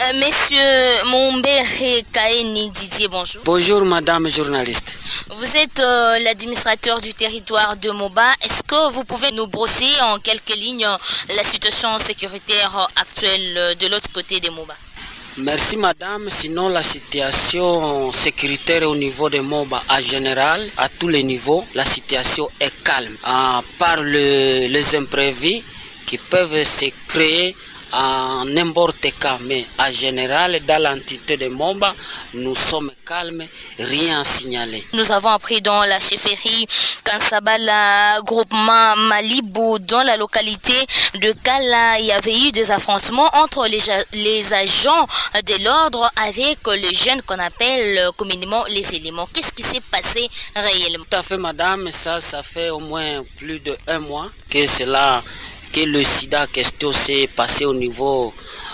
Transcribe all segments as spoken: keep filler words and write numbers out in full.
Euh, Monsieur Mumbere Kaeni Didier, bonjour. Bonjour madame journaliste. Vous êtes euh, l'administrateur du territoire de Moba. Est-ce que vous pouvez nous brosser en quelques lignes la situation sécuritaire actuelle de l'autre côté de Moba? Merci madame, sinon la situation sécuritaire au niveau de Moba en général, à tous les niveaux, la situation est calme. À part le, les imprévus qui peuvent se créer en n'importe cas, mais en général, dans l'entité de Moba, nous sommes calmes, rien à signaler. Nous avons appris dans la chefferie Kansabala, groupement Malibu, dans la localité de Kala, il y avait eu des affrontements entre les, les agents de l'ordre avec les jeunes qu'on appelle communément les éléments. Qu'est-ce qui s'est passé réellement? Tout à fait madame, ça, ça fait au moins plus de un mois que cela... que le sida question s'est passé au niveau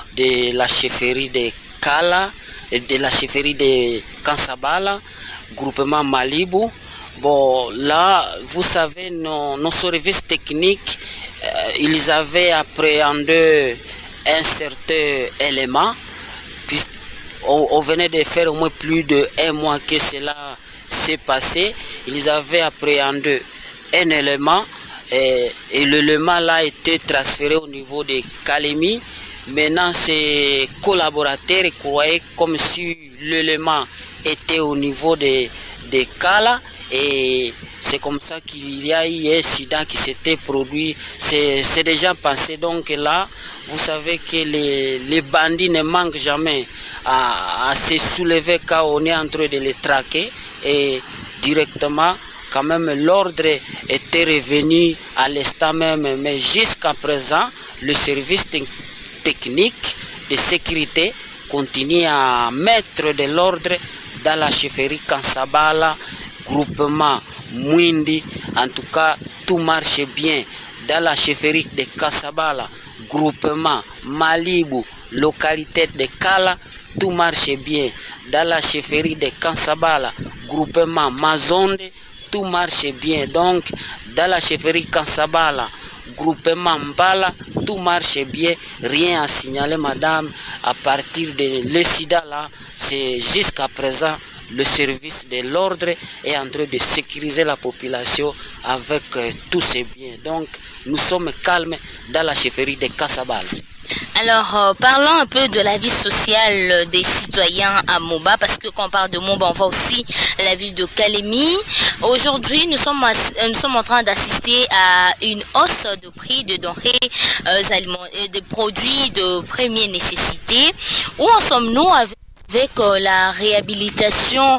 de la chefferie de Kala et de la chefferie de Kansabala, groupement Malibu. Bon, là, vous savez, nos, nos services techniques, euh, ils avaient appréhendé un certain élément. Puis on, on venait de faire au moins plus de un mois que cela s'est passé. Ils avaient appréhendé un élément. Et, et l'élément là a été transféré au niveau de Kalemi. Maintenant, ces collaborateurs croyaient comme si l'élément était au niveau de, de Kala. Et c'est comme ça qu'il y a eu un incident qui s'était produit. C'est déjà passé. Donc là, vous savez que les, les bandits ne manquent jamais à, à se soulever quand on est en train de les traquer. Et directement, quand même, l'ordre était revenu à l'instant même, mais jusqu'à présent, le service technique de sécurité continue à mettre de l'ordre dans la chefferie Kansabala, groupement Mwindi. En tout cas, tout marche bien dans la chefferie de Kansabala, groupement Malibu, localité de Kala. Tout marche bien dans la chefferie de Kansabala, groupement Mazonde. Tout marche bien. Donc, dans la chefferie Kansabala, groupement Mbala, tout marche bien. Rien à signaler, madame. À partir de l'incident là, c'est jusqu'à présent, le service de l'ordre est en train de sécuriser la population avec euh, tous ses biens. Donc, nous sommes calmes dans la chefferie de Kansabala. Alors, euh, parlons un peu de la vie sociale des citoyens à Moba, parce que quand on parle de Moba, on voit aussi la ville de Kalemi. Aujourd'hui, nous sommes, nous sommes en train d'assister à une hausse de prix de denrées euh, alimentaires et de produits de première nécessité. Où en sommes-nous avec avec euh, la réhabilitation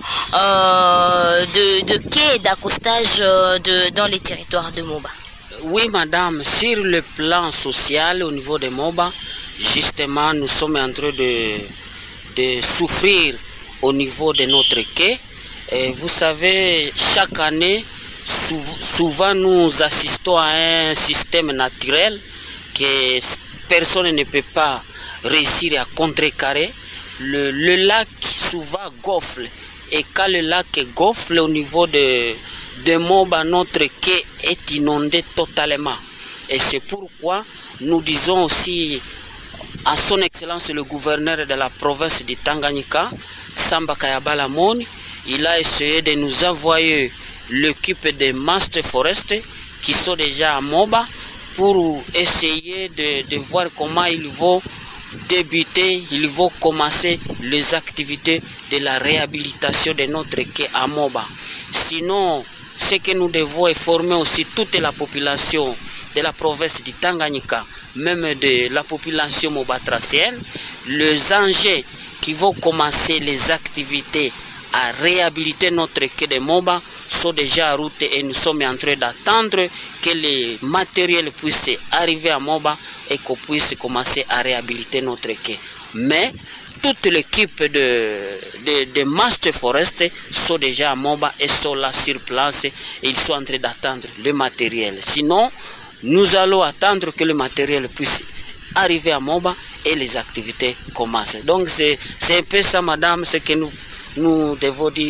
euh, de, de quais d'accostage euh, dans les territoires de Moba? Oui, madame, sur le plan social au niveau de Moba, justement, nous sommes en train de, de souffrir au niveau de notre quai. Et vous savez, chaque année, souvent nous assistons à un système naturel que personne ne peut pas réussir à contrecarrer. Le, le lac souvent gonfle. Et quand le lac gonfle au niveau de, de Moba, notre quai est inondé totalement. Et c'est pourquoi nous disons aussi à son excellence le gouverneur de la province de Tanganyika, Samba Kayabala Moni, il a essayé de nous envoyer l'équipe des Master Forest qui sont déjà à Moba pour essayer de, de voir comment ils vont débuter, ils vont commencer les activités de la réhabilitation de notre quai à Moba. Sinon, ce que nous devons informer aussi toute la population de la province de Tanganyika, même de la population mobatracienne, les enjeux qui vont commencer les activités à réhabiliter notre quai de Moba sont déjà en route et nous sommes en train d'attendre que les matériels puissent arriver à Moba et qu'on puisse commencer à réhabiliter notre quai. Mais toute l'équipe de, de, de Master Forest sont déjà à Moba et sont là sur place et ils sont en train d'attendre le matériel. Sinon, nous allons attendre que le matériel puisse arriver à Moba et les activités commencent. Donc c'est un peu ça, madame, ce que nous, nous devons dire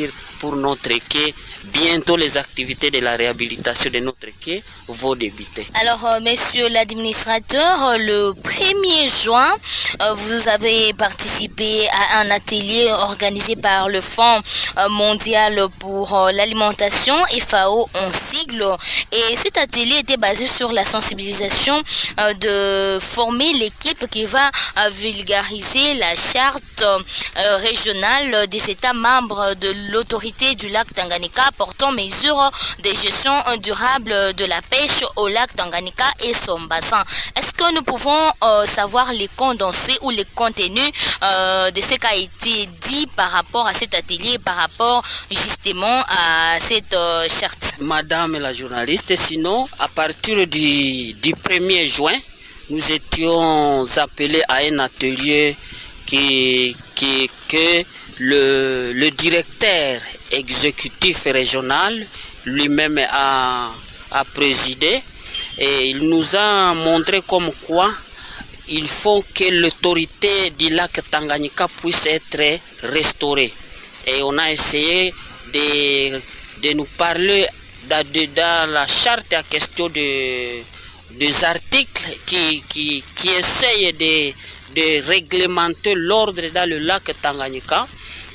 pour notre quai. Bientôt, les activités de la réhabilitation de notre quai vont débuter. Alors, euh, monsieur l'administrateur, le premier juin, euh, vous avez participé à un atelier organisé par le Fonds euh, mondial pour euh, l'alimentation, F A O en sigle. Et cet atelier était basé sur la sensibilisation euh, de former l'équipe qui va euh, vulgariser la charte euh, régionale des États membres de l'autorité du lac Tanganyika portant mesures de gestion durable de la pêche au lac Tanganyika et son bassin. Est-ce que nous pouvons euh, savoir les condensés ou les contenus euh, de ce qui a été dit par rapport à cet atelier, par rapport justement à cette euh, charte? Madame la journaliste, sinon, à partir du, du premier juin, nous étions appelés à un atelier qui, qui, que le, le directeur exécutif régional lui-même a, a présidé, et il nous a montré comme quoi il faut que l'autorité du lac Tanganyika puisse être restaurée. Et on a essayé de, de nous parler dans, de, dans la charte à question de, des articles qui, qui, qui essayent de, de réglementer l'ordre dans le lac Tanganyika.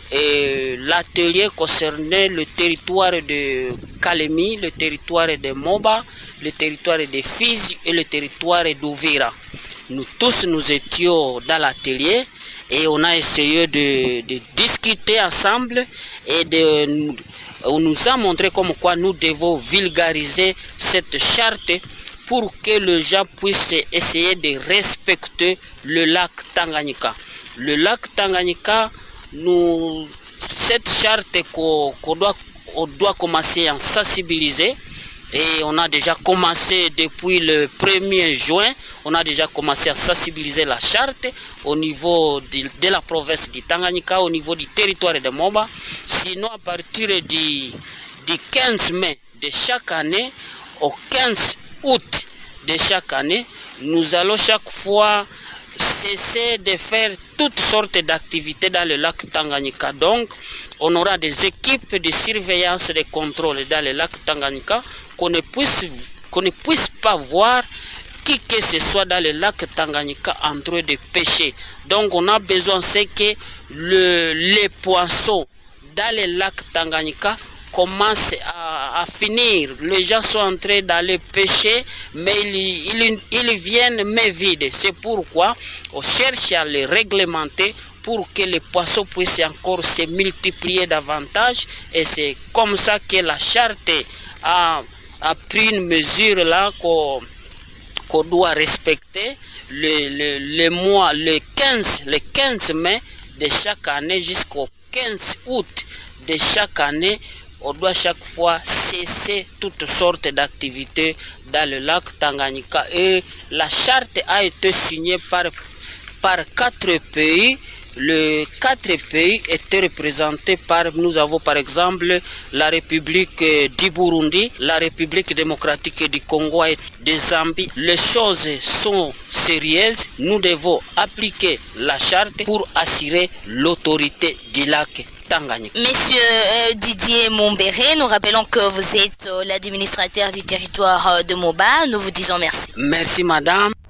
Et l'atelier concernait le territoire de Kalemi, le territoire de Moba, le territoire de Fizi et le territoire d'Ouvira. Nous tous nous étions dans l'atelier et on a essayé de, de discuter ensemble et de, on nous a montré comme quoi nous devons vulgariser cette charte pour que les gens puissent essayer de respecter le lac Tanganyika. Le lac Tanganyika, nous, cette charte qu'on qu'on doit, on doit commencer à sensibiliser, et on a déjà commencé depuis le premier juin, on a déjà commencé à sensibiliser la charte au niveau de, de la province du Tanganyika, au niveau du territoire de Moba. Sinon, à partir du, du quinze mai de chaque année au quinze août de chaque année, nous allons chaque fois cesser de faire toutes sortes d'activités dans le lac Tanganyika. Donc, on aura des équipes de surveillance et de contrôle dans le lac Tanganyika, qu'on ne puisse, qu'on ne puisse pas voir qui que ce soit dans le lac Tanganyika en train de pêcher. Donc, on a besoin, c'est que le, les poissons dans le lac Tanganyika commence à, à finir. Les gens sont en train d'aller pêcher, mais ils, ils, ils viennent mais vides. C'est pourquoi on cherche à les réglementer pour que les poissons puissent encore se multiplier davantage. Et c'est comme ça que la charte a, a pris une mesure là qu'on qu'on doit respecter le, le, le mois, le quinze, le quinze mai de chaque année jusqu'au quinze août de chaque année. On doit chaque fois cesser toutes sortes d'activités dans le lac Tanganyika. Et la charte a été signée par, par quatre pays. Les quatre pays étaient représentés par, nous avons par exemple la République du Burundi, la République démocratique du Congo et de Zambie. Les choses sont sérieuses. Nous devons appliquer la charte pour assurer l'autorité du lac Tanganyika. Monsieur euh, Didier Mombéré, nous rappelons que vous êtes euh, l'administrateur du territoire euh, de Moba. Nous vous disons merci. Merci madame.